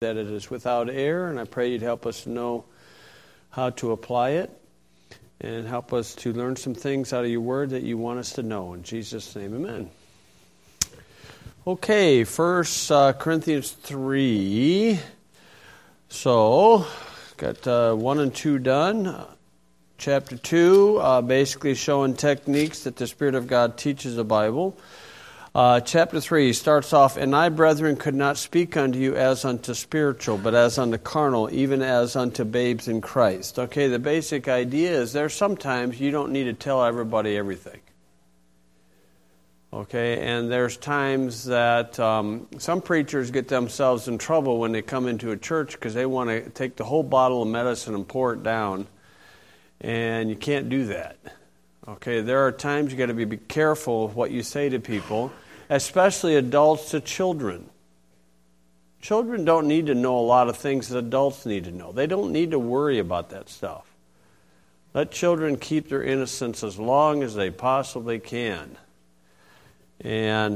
that it is without error, and I pray you'd help us to know how to apply it and help us to learn some things out of your word that you want us to know. In Jesus' name, amen. Okay, 1 Corinthians 3. So, got 1 and 2 done. Chapter 2, basically showing techniques that the Spirit of God teaches the Bible. Chapter 3 starts off, "And I, brethren, could not speak unto you as unto spiritual, but as unto carnal, even as unto babes in Christ." Okay, the basic idea is there's sometimes you don't need to tell everybody everything. Okay, and there's times that some preachers get themselves in trouble when they come into a church because they want to take the whole bottle of medicine and pour it down, and you can't do that. Okay, there are times you got to be careful of what you say to people, especially adults to children. Children don't need to know a lot of things that adults need to know. They don't need to worry about that stuff. Let children keep their innocence as long as they possibly can. And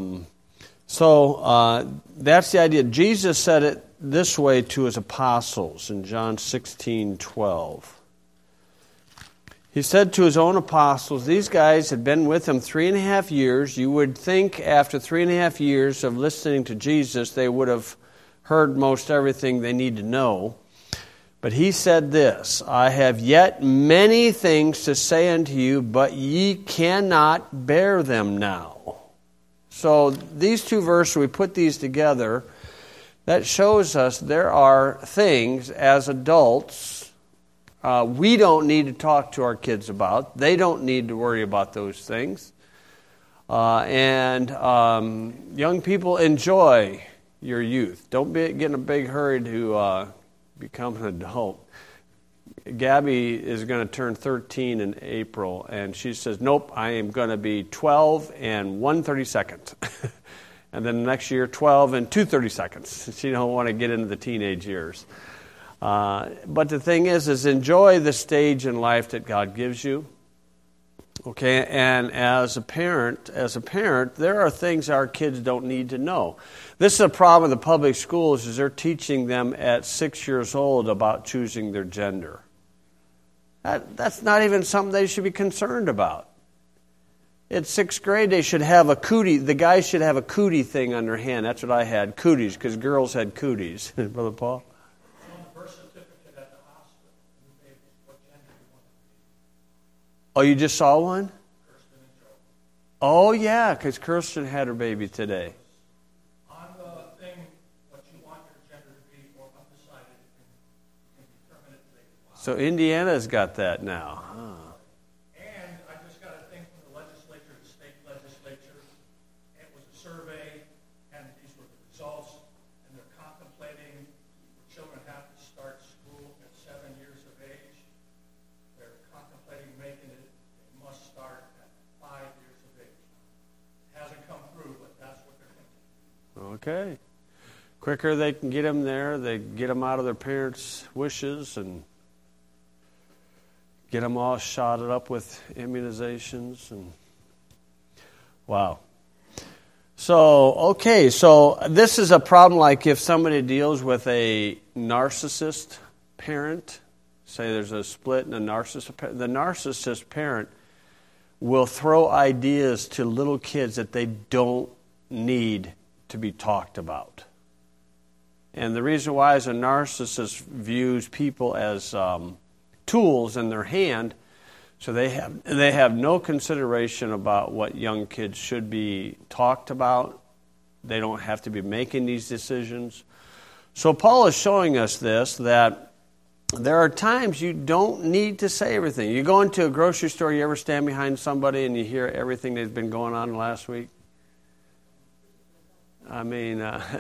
so that's the idea. Jesus said it this way to his apostles in John 16:12. He said to his own apostles, these guys had been with him 3.5 years. You would think after 3.5 years of listening to Jesus, they would have heard most everything they need to know. But he said this, "I have yet many things to say unto you, but ye cannot bear them now." So these two verses, we put these together, that shows us there are things as adults we don't need to talk to our kids about. They don't need to worry about those things. And young people, enjoy your youth. Don't get in a big hurry to become an adult. Gabby is going to turn 13 in April, and she says, "Nope, I am going to be 12 and 1/32." And then the next year, 12 and 2/32. She don't want to get into the teenage years. But the thing is enjoy the stage in life that God gives you. Okay, and as a parent, there are things our kids don't need to know. This is a problem with the public schools, is they're teaching them at 6 years old about choosing their gender. That's not even something they should be concerned about. At 6th grade, they should have a cootie. The guys should have a cootie thing on their hand. That's what I had, cooties, because girls had cooties. Brother Paul? Oh, you just saw one? Oh, yeah, because Kirsten had her baby today. On the thing, what you want your gender to be or undecided, you can determine it later. So Indiana's got that now. Huh. And I just got a thing from the legislature, the state legislature. It was a survey, and these were the results, and they're contemplating children have to start school at 7 years of age. They're contemplating making it, it must start at 5 years of age. It hasn't come through, but that's what they're thinking. Okay. Quicker they can get them there, they get them out of their parents' wishes and get them all shotted up with immunizations. And wow. So this is a problem like if somebody deals with a narcissist parent. Say there's a split in a narcissist parent. The narcissist parent will throw ideas to little kids that they don't need to be talked about. And the reason why is a narcissist views people as tools in their hand, so they have no consideration about what young kids should be talked about. They don't have to be making these decisions. So Paul is showing us this, that there are times you don't need to say everything. You go into a grocery store, you ever stand behind somebody and you hear everything that's been going on last week? I mean,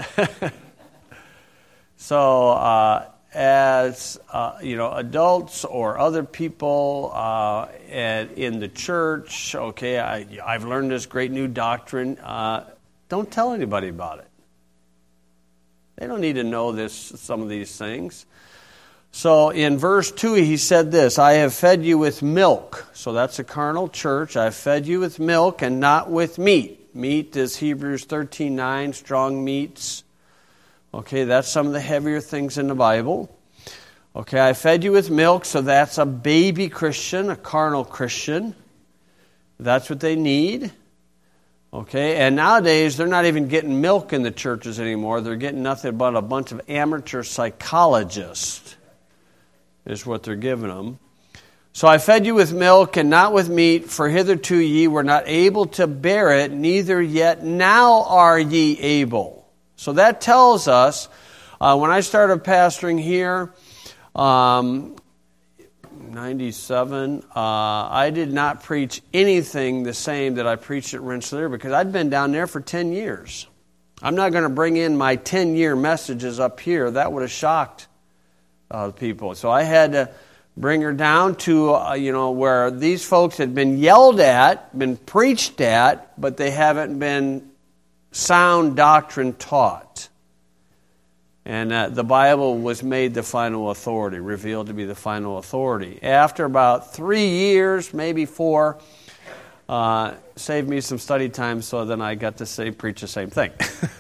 as adults or other people in the church, okay, I've learned this great new doctrine. Don't tell anybody about it. They don't need to know some of these things. So in verse 2, he said this, "I have fed you with milk." So that's a carnal church. "I have fed you with milk and not with meat." Meat is Hebrews 13:9, strong meats. Okay, that's some of the heavier things in the Bible. Okay, I fed you with milk, so that's a baby Christian, a carnal Christian. That's what they need. Okay, and nowadays they're not even getting milk in the churches anymore. They're getting nothing but a bunch of amateur psychologists is what they're giving them. So I fed you with milk and not with meat, for hitherto ye were not able to bear it, neither yet now are ye able. So that tells us, when I started pastoring here, 97, I did not preach anything the same that I preached at Rensselaer because I'd been down there for 10 years. I'm not going to bring in my 10-year messages up here. That would have shocked people. So I had to bring her down to, where these folks had been yelled at, been preached at, but they haven't been sound doctrine taught. And the Bible was made the final authority, revealed to be the final authority. After about 3 years, maybe 4, saved me some study time, so then I got to preach the same thing.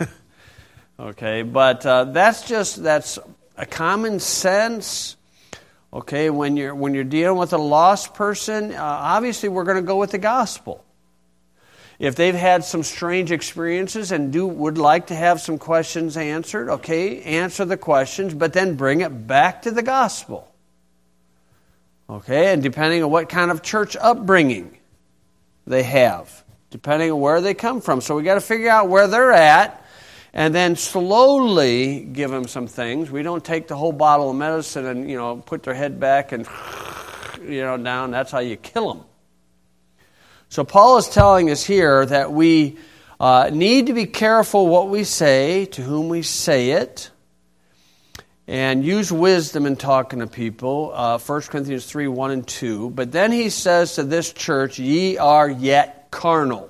Okay, but that's a common sense. Okay, when you're dealing with a lost person, obviously we're going to go with the gospel. If they've had some strange experiences and would like to have some questions answered, okay, answer the questions, but then bring it back to the gospel. Okay, and depending on what kind of church upbringing they have, depending on where they come from. So we got to figure out where they're at and then slowly give them some things. We don't take the whole bottle of medicine and, put their head back and, down. That's how you kill them. So Paul is telling us here that we need to be careful what we say, to whom we say it, and use wisdom in talking to people. 1 Corinthians 3, 1 and 2. But then he says to this church, ye are yet carnal,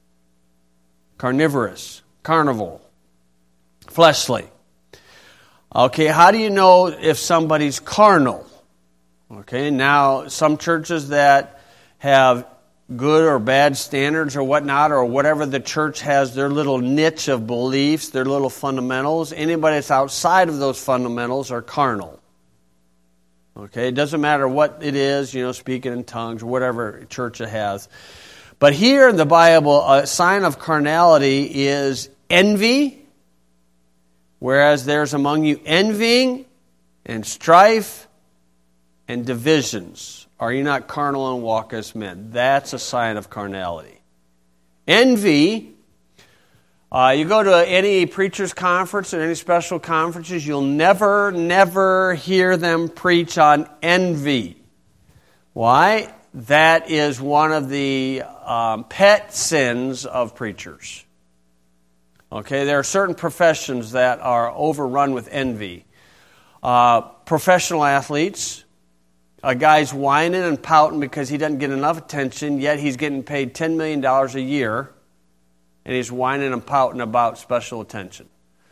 carnivorous, carnival, fleshly. Okay, how do you know if somebody's carnal? Okay, now some churches that have good or bad standards or whatnot, or whatever the church has, their little niche of beliefs, their little fundamentals. Anybody that's outside of those fundamentals are carnal. Okay, it doesn't matter what it is, speaking in tongues, or whatever church it has. But here in the Bible, a sign of carnality is envy, whereas there's among you envying and strife and divisions. Are you not carnal and walk as men? That's a sign of carnality. Envy, you go to any preacher's conference or any special conferences, you'll never hear them preach on envy. Why? That is one of the pet sins of preachers. Okay, there are certain professions that are overrun with envy. Professional athletes. A guy's whining and pouting because he doesn't get enough attention, yet he's getting paid $10 million a year, and he's whining and pouting about special attention.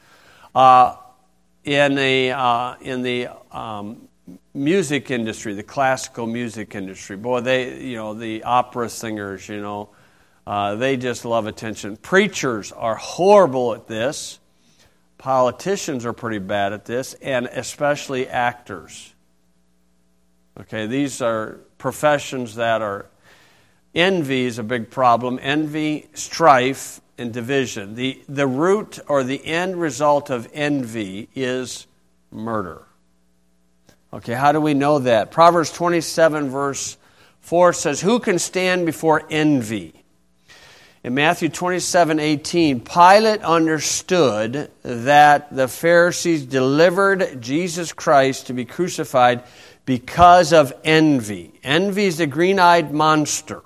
In the music industry, the classical music industry, boy, the opera singers, they just love attention. Preachers are horrible at this. Politicians are pretty bad at this, and especially actors. Okay, these are professions that are... Envy is a big problem. Envy, strife, and division. The root or the end result of envy is murder. Okay, how do we know that? Proverbs 27 verse 4 says, who can stand before envy? In Matthew 27:18, Pilate understood that the Pharisees delivered Jesus Christ to be crucified because of envy. Envy is the green-eyed monster.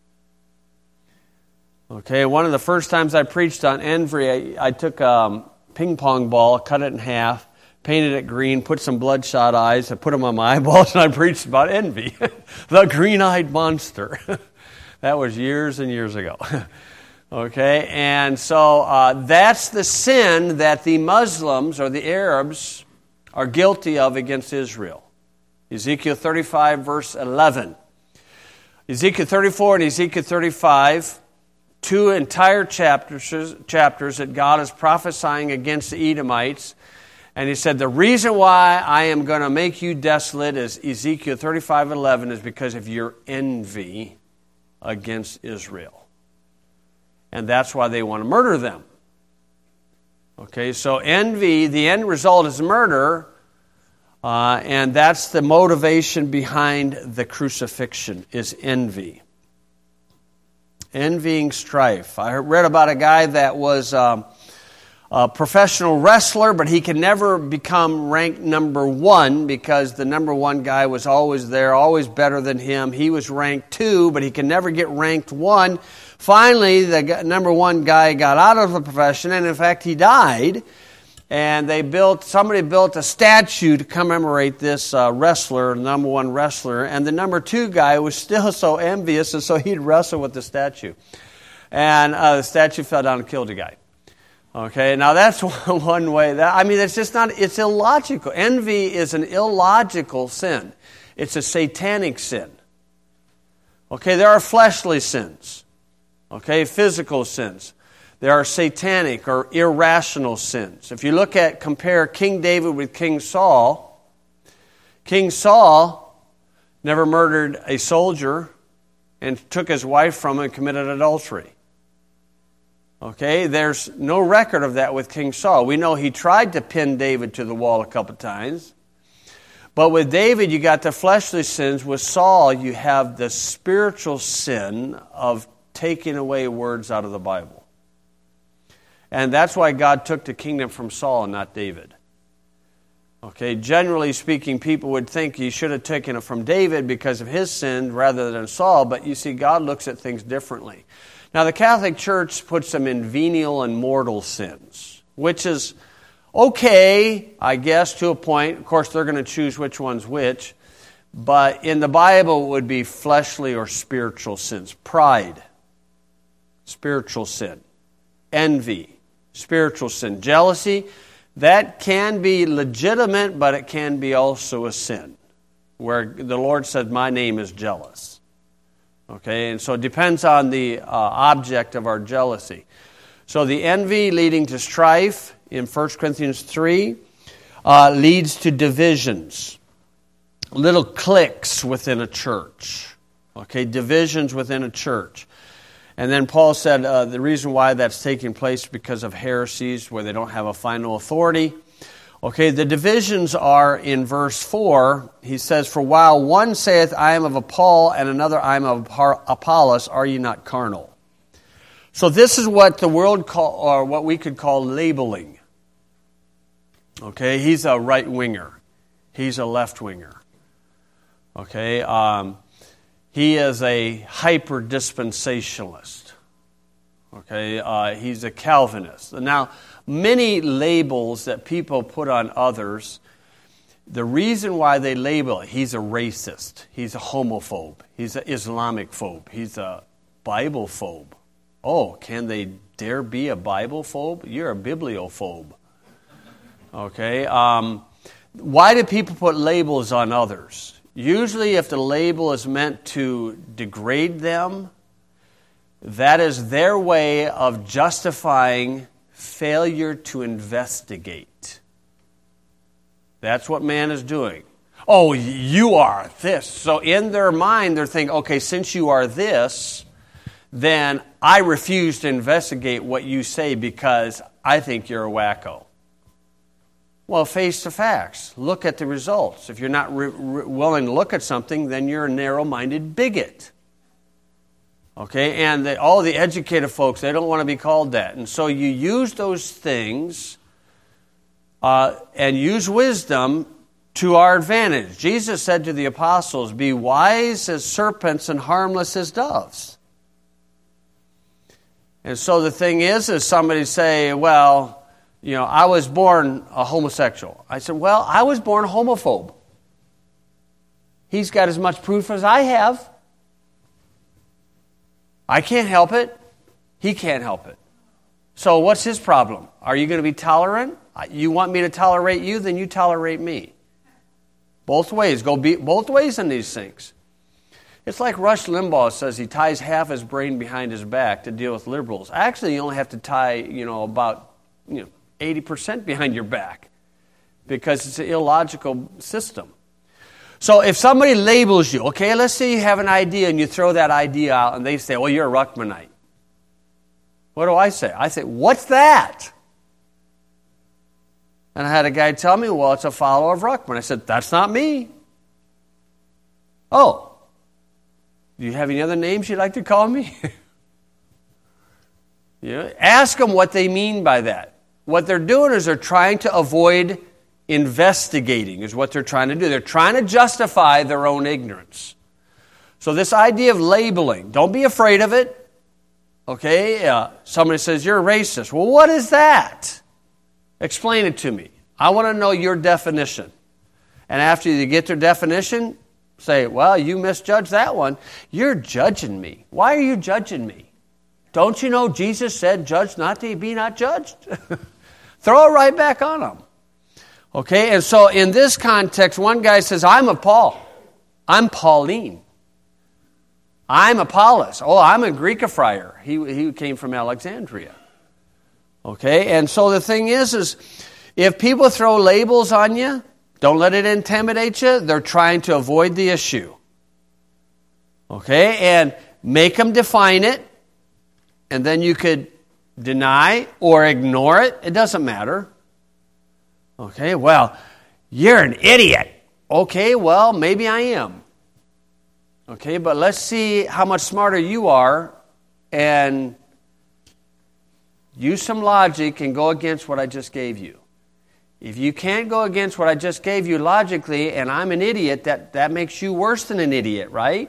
Okay, one of the first times I preached on envy, I took a ping pong ball, cut it in half, painted it green, put some bloodshot eyes, I put them on my eyeballs, and I preached about envy. The green-eyed monster. That was years and years ago. Okay, and so that's the sin that the Muslims or the Arabs are guilty of against Israel. Ezekiel 35, verse 11. Ezekiel 34 and Ezekiel 35, two entire chapters that God is prophesying against the Edomites. And he said, the reason why I am going to make you desolate, as Ezekiel 35:11, is because of your envy against Israel. And that's why they want to murder them. Okay, so envy, the end result is murder, and that's the motivation behind the crucifixion, is envy. Envying strife. I read about a guy that was a professional wrestler, but he could never become ranked number one because the number one guy was always there, always better than him. He was ranked 2, but he could never get ranked 1. Finally, the number one guy got out of the profession, and in fact, he died. And somebody built a statue to commemorate this wrestler, number one wrestler, and the number 2 guy was still so envious, and so he'd wrestle with the statue. And the statue fell down and killed the guy. Okay, now that's one way. It's just not, it's illogical. Envy is an illogical sin. It's a satanic sin. Okay, there are fleshly sins. Okay, physical sins. There are satanic or irrational sins. If you compare King David with King Saul never murdered a soldier and took his wife from him and committed adultery. Okay, there's no record of that with King Saul. We know he tried to pin David to the wall a couple times. But with David, you got the fleshly sins. With Saul, you have the spiritual sin of taking away words out of the Bible. And that's why God took the kingdom from Saul and not David. Okay, generally speaking, people would think he should have taken it from David because of his sin rather than Saul, but you see, God looks at things differently. Now, the Catholic Church puts them in venial and mortal sins, which is okay, I guess, to a point. Of course, they're going to choose which one's which. But in the Bible, it would be fleshly or spiritual sins. Pride, spiritual sin. Envy, spiritual sin. Jealousy, that can be legitimate, but it can be also a sin, where the Lord said, my name is jealous. Okay, and so it depends on the object of our jealousy. So the envy leading to strife in 1 Corinthians 3 leads to divisions, little cliques within a church. Okay, divisions within a church. And then Paul said the reason why that's taking place is because of heresies where they don't have a final authority. Okay, the divisions are in verse 4. He says, for while one saith, I am of Paul, and another, I am of Apollos, are ye not carnal? So this is what the world or what we could call labeling. Okay, he's a right-winger. He's a left-winger. Okay, he is a hyper-dispensationalist. Okay, he's a Calvinist. Now, many labels that people put on others, the reason why they label it, he's a racist, he's a homophobe, he's an Islamic phobe, he's a Bible phobe. Oh, can they dare be a Bible phobe? You're a bibliophobe. Okay, why do people put labels on others? Usually if the label is meant to degrade them, that is their way of justifying failure to investigate. That's what man is doing. Oh, you are this. So in their mind, they're thinking, okay, since you are this, then I refuse to investigate what you say because I think you're a wacko. Well, face the facts. Look at the results. If you're not willing to look at something, then you're a narrow-minded bigot. Okay, and all the educated folks, they don't want to be called that. And so you use those things and use wisdom to our advantage. Jesus said to the apostles, be wise as serpents and harmless as doves. And so the thing is somebody say, well, I was born a homosexual. I said, well, I was born a homophobe. He's got as much proof as I have. I can't help it. He can't help it. So what's his problem? Are you going to be tolerant? You want me to tolerate you, then you tolerate me. Both ways. Go both ways in these things. It's like Rush Limbaugh says he ties half his brain behind his back to deal with liberals. Actually, you only have to tie, about 80% behind your back. because it's an illogical system. So if somebody labels you, okay, let's say you have an idea and you throw that idea out and they say, well, you're a Ruckmanite. What do I say? I say, what's that? And I had a guy tell me, well, it's a follower of Ruckman. I said, that's not me. Oh, do you have any other names you'd like to call me? Ask them what they mean by that. What they're doing is they're trying to avoid investigating, is what they're trying to do. They're trying to justify their own ignorance. So this idea of labeling, don't be afraid of it. Okay, somebody says, you're a racist. Well, what is that? Explain it to me. I want to know your definition. And after you get their definition, say, well, you misjudged that one. You're judging me. Why are you judging me? Don't you know Jesus said, judge not to be not judged? Throw it right back on them. Okay, and so in this context, one guy says, I'm a Paul. I'm Pauline. I'm Apollos. Oh, I'm a Greekophrier. He came from Alexandria. Okay, and so the thing is if people throw labels on you, don't let it intimidate you. They're trying to avoid the issue. Okay, and make them define it, and then you could deny or ignore it. It doesn't matter. Okay, well, you're an idiot. Okay, well, maybe I am. Okay, but let's see how much smarter you are and use some logic and go against what I just gave you. If you can't go against what I just gave you logically and I'm an idiot, that makes you worse than an idiot, right?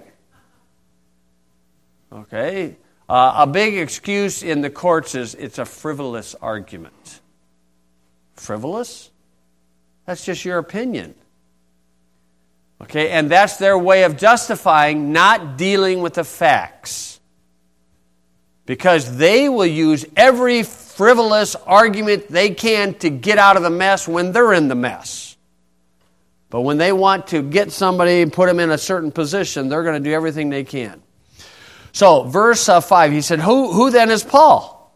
Okay. A big excuse in the courts is it's a frivolous argument. Frivolous? That's just your opinion. Okay, and that's their way of justifying not dealing with the facts. Because they will use every frivolous argument they can to get out of the mess when they're in the mess. But when they want to get somebody and put them in a certain position, they're going to do everything they can. So, verse 5, he said, Who then is Paul?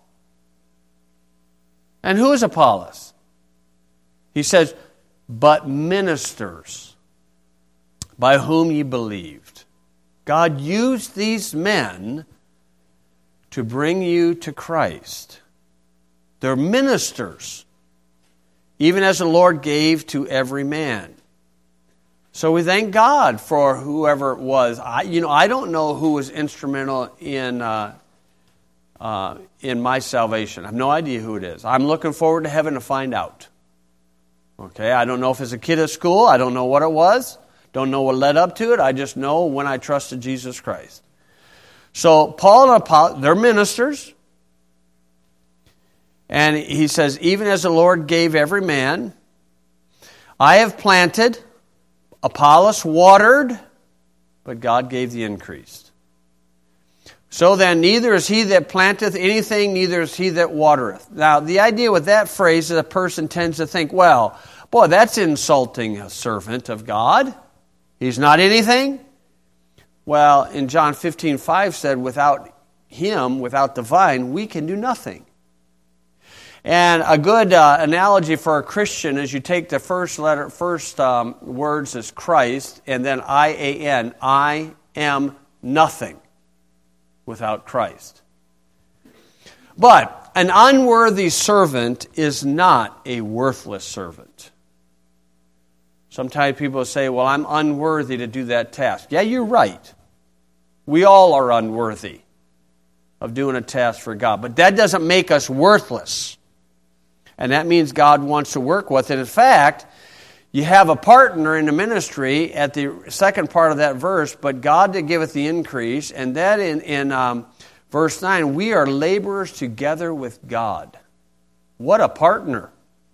And who is Apollos? He says, but ministers by whom ye believed. God used these men to bring you to Christ. They're ministers, even as the Lord gave to every man. So we thank God for whoever it was. I don't know who was instrumental in my salvation. I have no idea who it is. I'm looking forward to heaven to find out. Okay, I don't know if it's a kid at school. I don't know what it was. Don't know what led up to it. I just know when I trusted Jesus Christ. So Paul and Apollos, they're ministers. And he says, even as the Lord gave every man, I have planted, Apollos watered, but God gave the increase. So then, neither is he that planteth anything, neither is he that watereth. Now, the idea with that phrase is a person tends to think, well, boy, that's insulting a servant of God. He's not anything. Well, in John 15:5 said, without him, without the vine, we can do nothing. And a good analogy for a Christian is you take the first words as Christ, and then I-A-N, I am nothing without Christ. But an unworthy servant is not a worthless servant. Sometimes people say, well, I'm unworthy to do that task. Yeah, you're right. We all are unworthy of doing a task for God. But that doesn't make us worthless. And that means God wants to work with it. In fact, you have a partner in the ministry at the second part of that verse, but God that giveth the increase. And that in verse 9, we are laborers together with God. What a partner.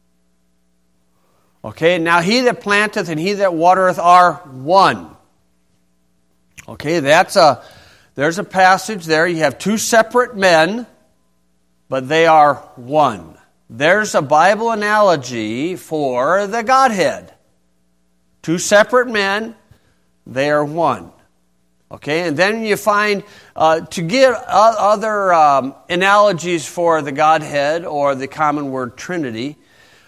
Okay, now he that planteth and he that watereth are one. Okay, there's a passage there. You have two separate men, but they are one. There's a Bible analogy for the Godhead. Two separate men, they are one. Okay, and then you find, to give other analogies for the Godhead or the common word Trinity,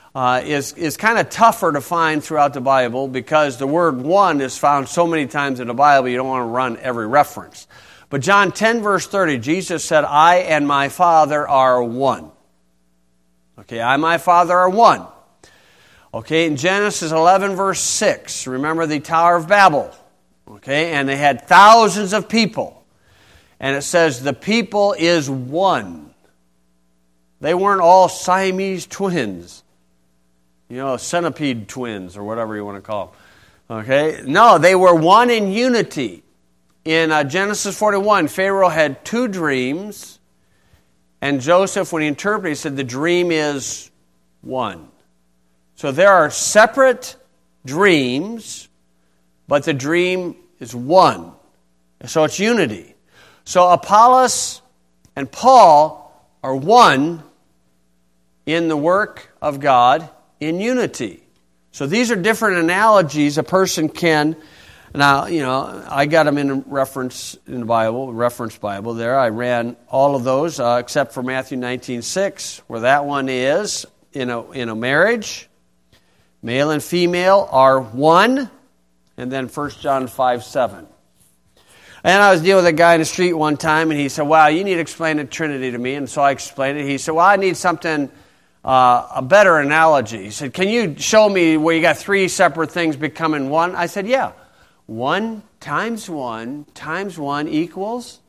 is kind of tougher to find throughout the Bible because the word one is found so many times in the Bible you don't want to run every reference. But John 10 verse 30, Jesus said, I and my Father are one. Okay, I and my Father are one. Okay, in Genesis 11 verse 6, remember the Tower of Babel. Okay, and they had thousands of people. And it says the people is one. They weren't all Siamese twins. Centipede twins or whatever you want to call them. Okay? No, they were one in unity. In Genesis 41, Pharaoh had two dreams, and Joseph, when he interpreted, he said the dream is one. So there are separate dreams, but the dream is one. So it's unity. So Apollos and Paul are one in the work of God in unity. So these are different analogies a person can. Now, I got them in reference in the Bible, reference Bible there. I ran all of those except for Matthew 19:6, where that one is in a marriage. Male and female are one. And then 1 John 5:7. And I was dealing with a guy in the street one time, and he said, well, you need to explain the Trinity to me. And so I explained it. He said, well, I need something, a better analogy. He said, can you show me where you got three separate things becoming one? I said, yeah. 1 times 1 times 1 equals?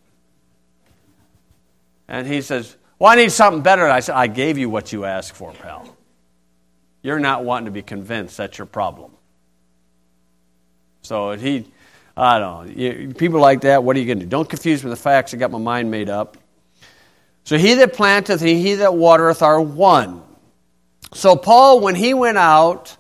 And he says, well, I need something better. And I said, I gave you what you asked for, pal. You're not wanting to be convinced. That's your problem. So I don't know. People like that, what are you going to do? Don't confuse me with the facts. I got my mind made up. So he that planteth and he that watereth are one. So Paul, when he went out,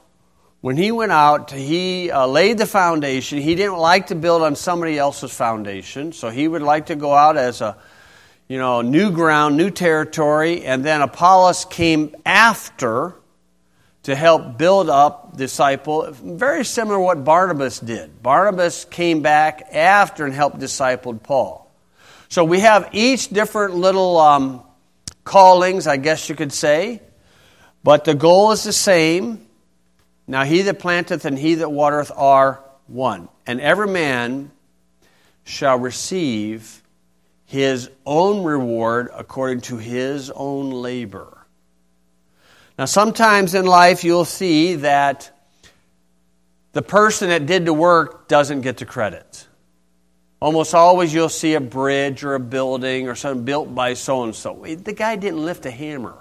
he laid the foundation. He didn't like to build on somebody else's foundation. So he would like to go out as a, new ground, new territory. And then Apollos came after to help build up disciple. Very similar to what Barnabas did. Barnabas came back after and helped disciple Paul. So we have each different little callings, I guess you could say. But the goal is the same. Now he that planteth and he that watereth are one. And every man shall receive his own reward according to his own labor. Now sometimes in life you'll see that the person that did the work doesn't get the credit. Almost always you'll see a bridge or a building or something built by so-and-so. The guy didn't lift a hammer.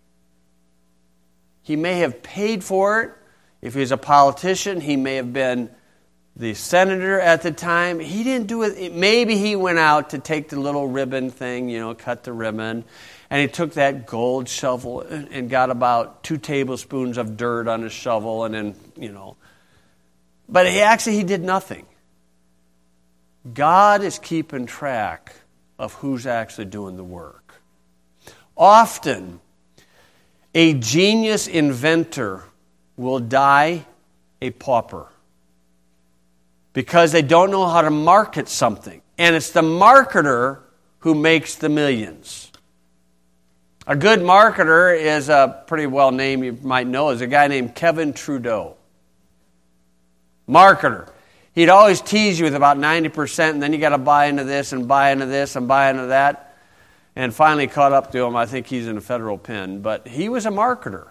He may have paid for it. If he's a politician, he may have been the senator at the time. He didn't do it. Maybe he went out to take the little ribbon thing, cut the ribbon. And he took that gold shovel and got about 2 tablespoons of dirt on his shovel and then, But he did nothing. God is keeping track of who's actually doing the work. Often, a genius inventor will die a pauper because they don't know how to market something. And it's the marketer who makes the millions. A good marketer is a pretty well name you might know, is a guy named Kevin Trudeau. Marketer. He'd always tease you with about 90%, and then you got to buy into this and buy into this and buy into that. And finally caught up to him. I think he's in a federal pen. But he was a marketer.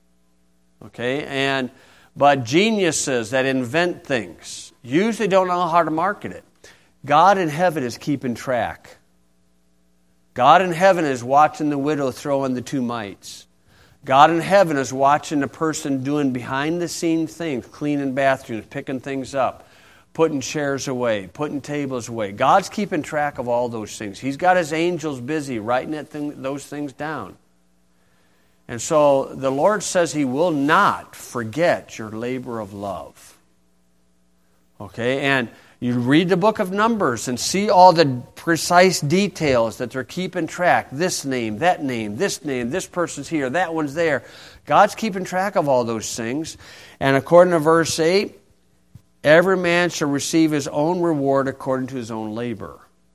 Okay? But geniuses that invent things usually don't know how to market it. God in heaven is keeping track. God in heaven is watching the widow throw in the 2 mites. God in heaven is watching the person doing behind-the-scenes things, cleaning bathrooms, picking things up, putting chairs away, putting tables away. God's keeping track of all those things. He's got his angels busy writing those things down. And so the Lord says he will not forget your labor of love. Okay, and you read the book of Numbers and see all the precise details that they're keeping track. This name, this person's here, that one's there. God's keeping track of all those things. And according to verse 8, every man shall receive his own reward according to his own labor.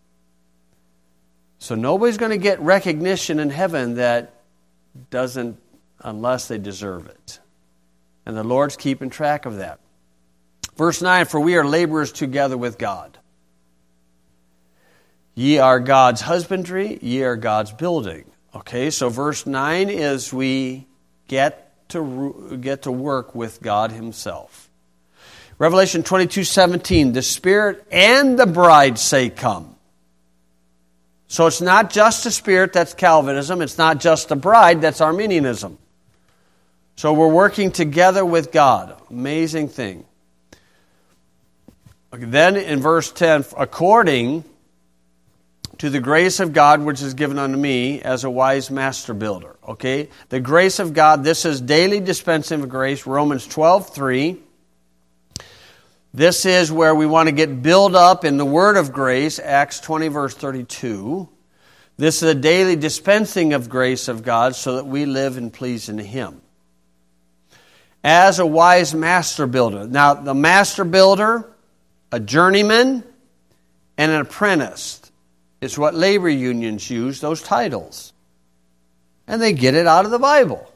So nobody's going to get recognition in heaven that doesn't, unless they deserve it. And the Lord's keeping track of that. Verse 9, for we are laborers together with God. Ye are God's husbandry, ye are God's building. Okay, so verse 9 is we get to work with God Himself. Revelation 22:17, the Spirit and the bride say, come. So it's not just the Spirit, that's Calvinism. It's not just the bride, that's Arminianism. So we're working together with God. Amazing thing. Okay, then in verse 10, according to the grace of God which is given unto me as a wise master builder. Okay? The grace of God, this is daily dispensing of grace, Romans 12:3. This is where we want to get built up in the word of grace, Acts 20, verse 32. This is a daily dispensing of grace of God so that we live and please in Him. As a wise master builder. Now, the master builder, a journeyman, and an apprentice. It's what labor unions use, those titles. And they get it out of the Bible.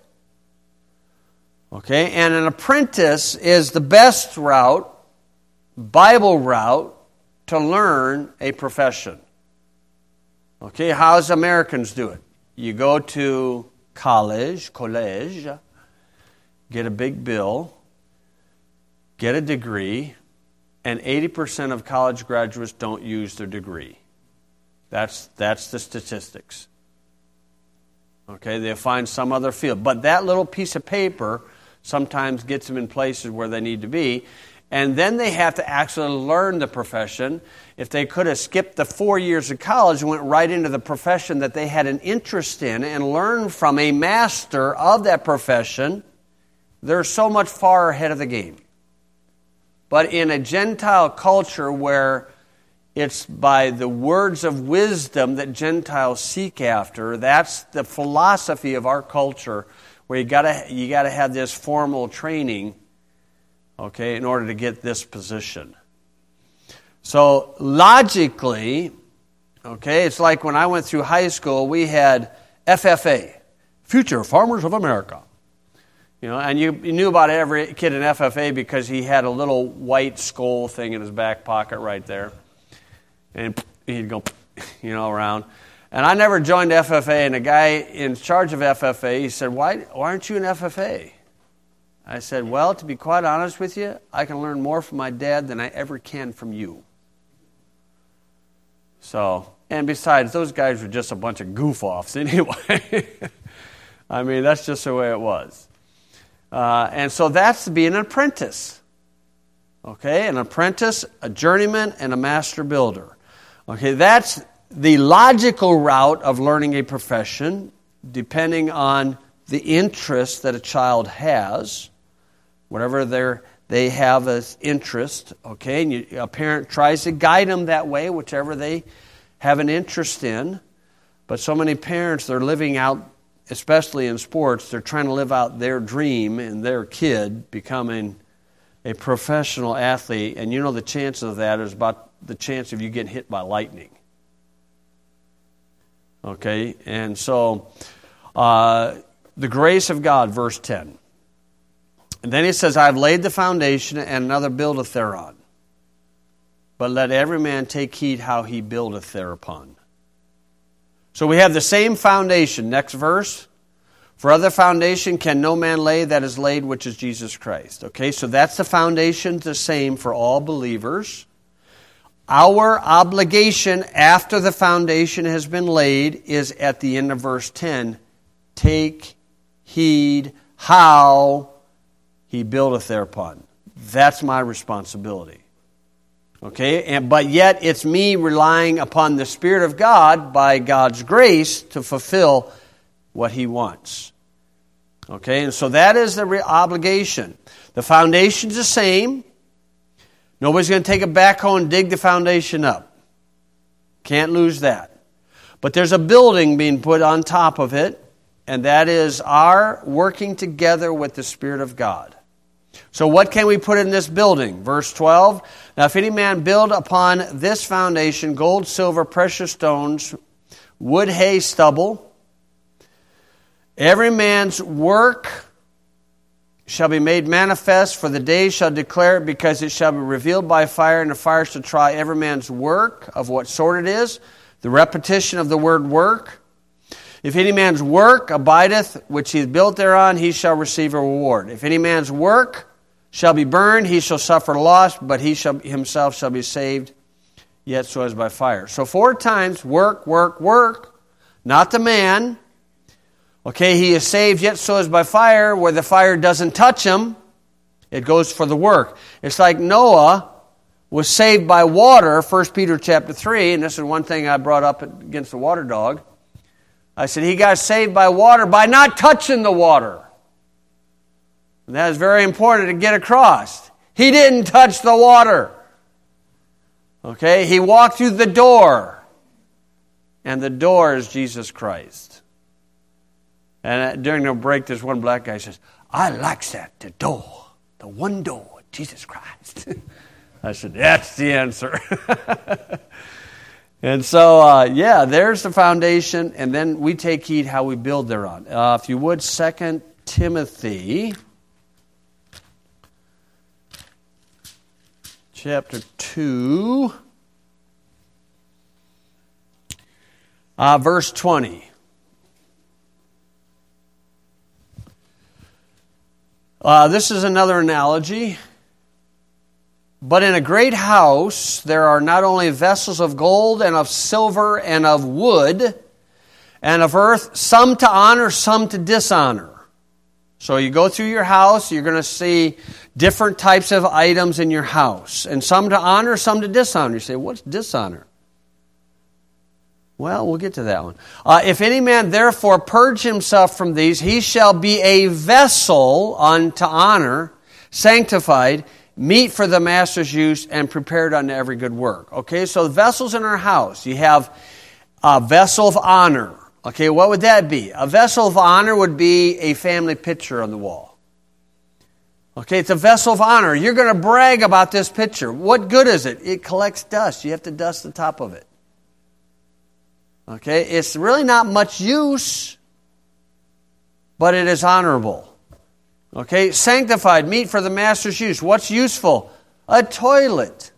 Okay, and an apprentice is the best route, Bible route, to learn a profession. Okay, how does Americans do it? You go to college, get a big bill, get a degree, and 80% of college graduates don't use their degree. That's the statistics. Okay, they'll find some other field. But that little piece of paper sometimes gets them in places where they need to be. And then they have to actually learn the profession. If they could have skipped the 4 years of college and went right into the profession that they had an interest in and learned from a master of that profession, they're so much far ahead of the game. But in a Gentile culture where it's by the words of wisdom that Gentiles seek after, that's the philosophy of our culture, where you gotta have this formal training, okay, in order to get this position. So logically, okay, it's like when I went through high school, we had FFA, Future Farmers of America. You know, and you knew about every kid in FFA because he had a little white skull thing in his back pocket right there. And he'd go, around. And I never joined FFA, and the guy in charge of FFA, he said, why aren't you in FFA? I said, well, to be quite honest with you, I can learn more from my dad than I ever can from you. So, and besides, those guys were just a bunch of goof-offs anyway. I mean, that's just the way it was. And so that's to be an apprentice. Okay, an apprentice, a journeyman, and a master builder. Okay, that's the logical route of learning a profession, depending on the interest that a child has, whatever they have as interest. Okay, and a parent tries to guide them that way, whichever they have an interest in. But so many parents, they're living out, especially in sports, they're trying to live out their dream in their kid becoming a professional athlete, and the chances of that is about the chance of you getting hit by lightning. Okay, and so the grace of God, verse 10. And then he says, I have laid the foundation, and another buildeth thereon. But let every man take heed how he buildeth thereupon. So we have the same foundation. Next verse. For other foundation can no man lay that is laid, which is Jesus Christ. Okay, so that's the foundation, the same for all believers. Our obligation after the foundation has been laid is at the end of verse 10. Take heed how he buildeth thereupon. That's my responsibility. Okay, but yet it's me relying upon the Spirit of God by God's grace to fulfill what He wants. Okay, and so that is the obligation. The foundation's the same. Nobody's going to take a backhoe and dig the foundation up. Can't lose that. But there's a building being put on top of it, and that is our working together with the Spirit of God. So what can we put in this building? Verse 12, now if any man build upon this foundation gold, silver, precious stones, wood, hay, stubble, every man's work shall be made manifest, for the day shall declare it, because it shall be revealed by fire, and the fire shall try every man's work of what sort it is. The repetition of the word work. If any man's work abideth, which he hath built thereon, he shall receive a reward. If any man's work shall be burned, he shall suffer loss, but he himself shall be saved, yet so as by fire. So 4 times, work, work, work, not the man. Okay, he is saved, yet so as by fire, where the fire doesn't touch him. It goes for the work. It's like Noah was saved by water, 1 Peter chapter 3, and this is one thing I brought up against the water dog. I said he got saved by water by not touching the water. And that is very important to get across. He didn't touch the water. Okay, he walked through the door. And the door is Jesus Christ. And during the break, there's one black guy who says, I like that, the door, the one door, Jesus Christ. I said, that's the answer. And so, there's the foundation, and then we take heed how we build thereon. If you would, 2 Timothy chapter 2, verse 20. This is another analogy. But in a great house there are not only vessels of gold and of silver and of wood and of earth, some to honor, some to dishonor. So you go through your house, you're going to see different types of items in your house. And some to honor, some to dishonor. You say, what's dishonor? Well, we'll get to that one. If any man therefore purge himself from these, he shall be a vessel unto honor, sanctified, meet for the master's use, and prepared unto every good work. Okay, so the vessels in our house. You have a vessel of honor. Okay, what would that be? A vessel of honor would be a family picture on the wall. Okay, it's a vessel of honor. You're going to brag about this picture. What good is it? It collects dust. You have to dust the top of it. Okay, it's really not much use, but it is honorable. Okay, sanctified, meet for the master's use. What's useful? A toilet.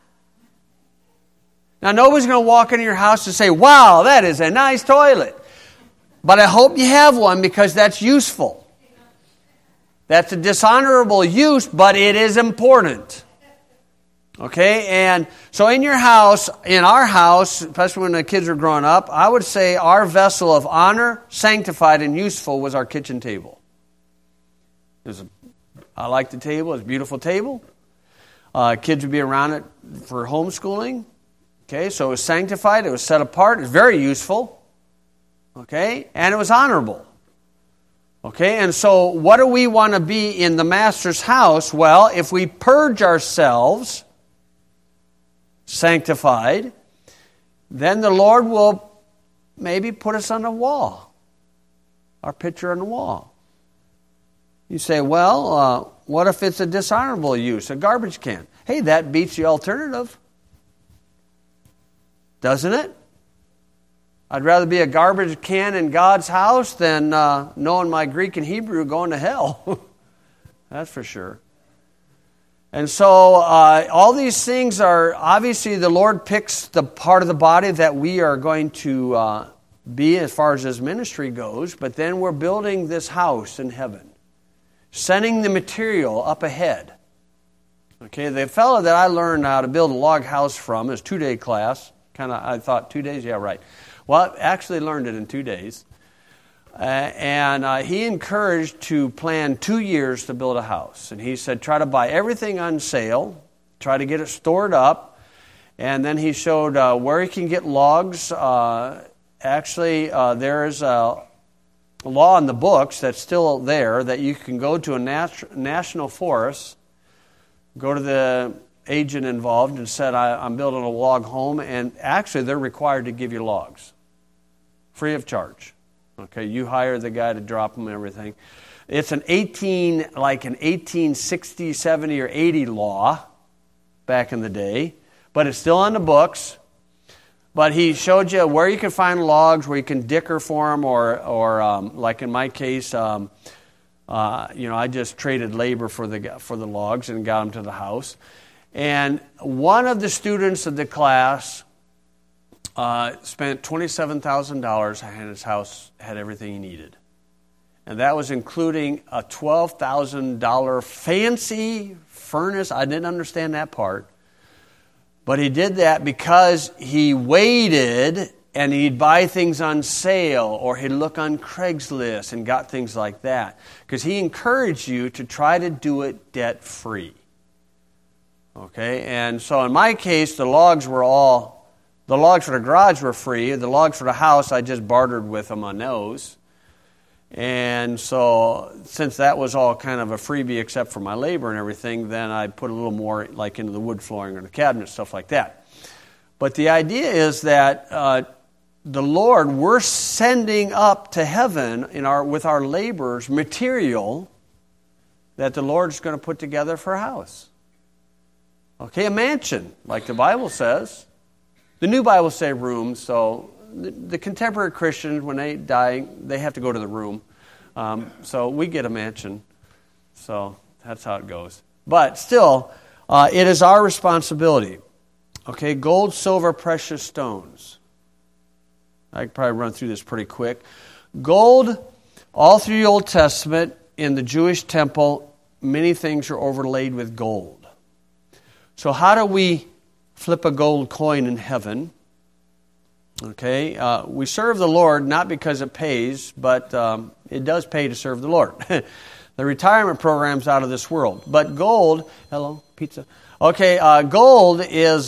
Now, nobody's going to walk into your house and say, wow, that is a nice toilet. But I hope you have one because that's useful. That's a dishonorable use, but it is important. Okay, and so in your house, in our house, especially when the kids were growing up, I would say our vessel of honor, sanctified, and useful was our kitchen table. I like the table. It's a beautiful table. Kids would be around it for homeschooling. Okay, so it was sanctified. It was set apart. It was very useful. Okay, and it was honorable. Okay, and so what do we want to be in the Master's house? Well, if we purge ourselves, sanctified, then the Lord will maybe put us on the wall. Our picture on the wall. You say, well, what if it's a dishonorable use, a garbage can? Hey, that beats the alternative. Doesn't it? I'd rather be a garbage can in God's house than knowing my Greek and Hebrew going to hell. That's for sure. And so all these things are, obviously the Lord picks the part of the body that we are going to be as far as His ministry goes, but then we're building this house in heaven, sending the material up ahead. Okay, the fellow that I learned how to build a log house from is a 2-day class. I thought 2 days? Yeah, right. Well, I actually learned it in 2 days. And he encouraged to plan 2 years to build a house. And he said, try to buy everything on sale, try to get it stored up. And then he showed where you can get logs. Actually, there is a law in the books that's still there that you can go to a national forest, go to the agent involved and said, I'm building a log home. And actually, they're required to give you logs, free of charge. Okay, you hire the guy to drop them and everything. It's an 1860, 70, or 80 law back in the day, but it's still on the books. But he showed you where you can find logs, where you can dicker for them, or like in my case, I just traded labor for the logs and got them to the house. And one of the students of the class spent $27,000, and his house had everything he needed. And that was including a $12,000 fancy furnace. I didn't understand that part. But he did that because he waited and he'd buy things on sale, or he'd look on Craigslist and got things like that. Because he encouraged you to try to do it debt-free. Okay, and so in my case, the logs for the garage were free. The logs for the house, I just bartered with them on those. And so since that was all kind of a freebie except for my labor and everything, then I put a little more like into the wood flooring or the cabinet, stuff like that. But the idea is that the Lord, we're sending up to heaven with our laborers material that the Lord's going to put together for a house. Okay, a mansion, like the Bible says. The New Bible say room, so the contemporary Christians, when they die, they have to go to the room. So we get a mansion. So that's how it goes. But still, it is our responsibility. Okay, gold, silver, precious stones. I could probably run through this pretty quick. Gold, all through the Old Testament, in the Jewish temple, many things are overlaid with gold. So how do we flip a gold coin in heaven? Okay, we serve the Lord not because it pays, but it does pay to serve the Lord. The retirement program's out of this world. But gold, hello, pizza. Okay, gold is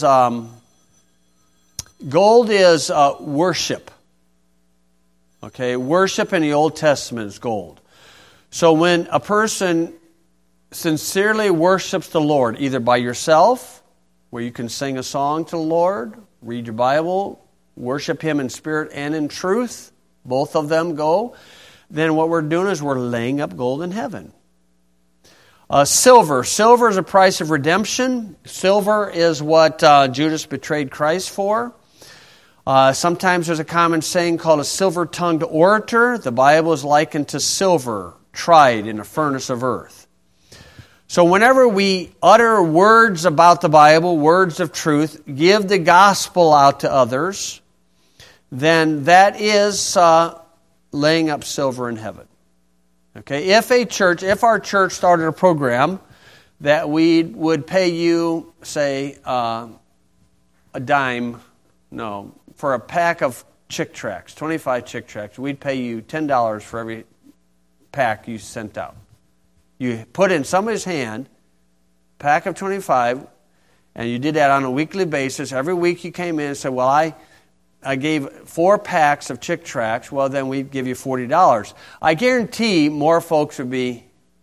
worship. Okay, worship in the Old Testament is gold. So when a person sincerely worships the Lord, either by yourself, where you can sing a song to the Lord, read your Bible, worship Him in spirit and in truth, both of them go, then what we're doing is we're laying up gold in heaven. Silver. Silver is a price of redemption. Silver is what Judas betrayed Christ for. Sometimes there's a common saying called a silver-tongued orator. The Bible is likened to silver tried in a furnace of earth. So whenever we utter words about the Bible, words of truth, give the gospel out to others, then that is laying up silver in heaven. Okay, if our church started a program that we would pay you, say, a dime, for a pack of Chick Tracts, 25 Chick Tracts, we'd pay you $10 for every pack you sent out. You put in somebody's hand, pack of 25, and you did that on a weekly basis. Every week you came in and said, well, I gave 4 packs of Chick Tracts. Well, then we'd give you $40. I guarantee more folks would be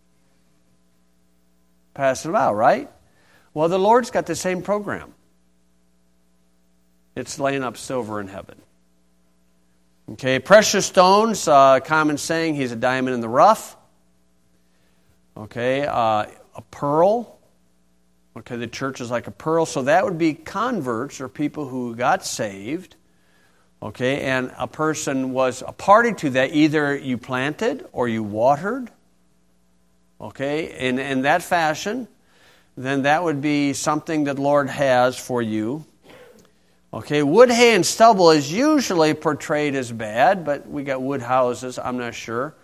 passing them out, right? Well, the Lord's got the same program. It's laying up silver in heaven. Okay, precious stones, common saying, he's a diamond in the rough. Okay, a pearl. Okay, the church is like a pearl. So that would be converts or people who got saved. Okay, and a person was a party to that. Either you planted or you watered. Okay, in that fashion, then that would be something that the Lord has for you. Okay, wood, hay, and stubble is usually portrayed as bad, but we got wood houses, I'm not sure.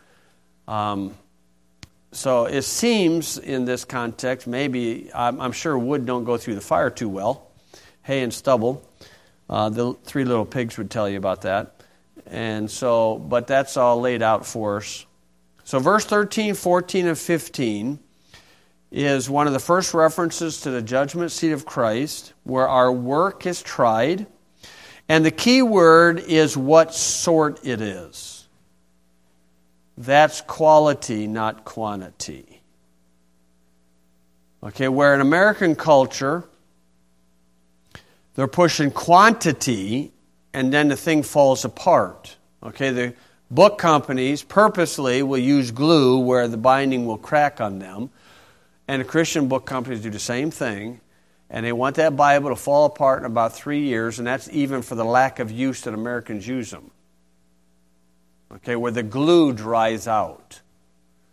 So it seems in this context, maybe, I'm sure wood don't go through the fire too well. Hay and stubble. The 3 little pigs would tell you about that. And so, but that's all laid out for us. So verse 13, 14, and 15 is one of the first references to the judgment seat of Christ, where our work is tried. And the key word is what sort it is. That's quality, not quantity. Okay, where in American culture, they're pushing quantity, and then the thing falls apart. Okay, the book companies purposely will use glue where the binding will crack on them. And the Christian book companies do the same thing. And they want that Bible to fall apart in about 3 years, and that's even for the lack of use that Americans use them. Okay, where the glue dries out.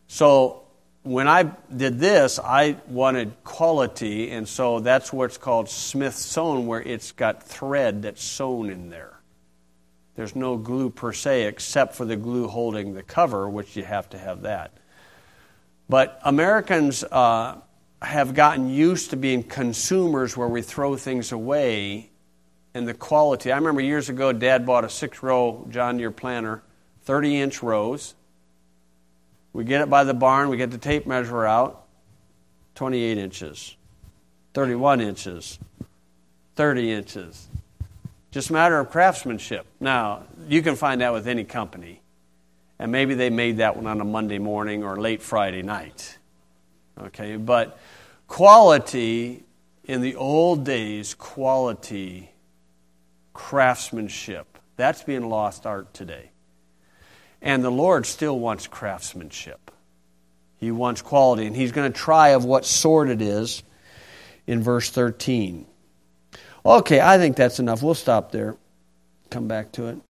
So when I did this, I wanted quality, and so that's what's called Smith sewn, where it's got thread that's sewn in there. There's no glue per se except for the glue holding the cover, which you have to have that. But Americans have gotten used to being consumers where we throw things away, and the quality. I remember years ago, Dad bought a 6-row John Deere planter, 30-inch rows. We get it by the barn, we get the tape measure out, 28 inches, 31 inches, 30 inches. Just a matter of craftsmanship. Now, you can find that with any company. And maybe they made that one on a Monday morning or late Friday night. Okay, but quality, in the old days, quality, craftsmanship, that's being lost art today. And the Lord still wants craftsmanship. He wants quality, and He's going to try of what sort it is in verse 13. Okay, I think that's enough. We'll stop there. Come back to it.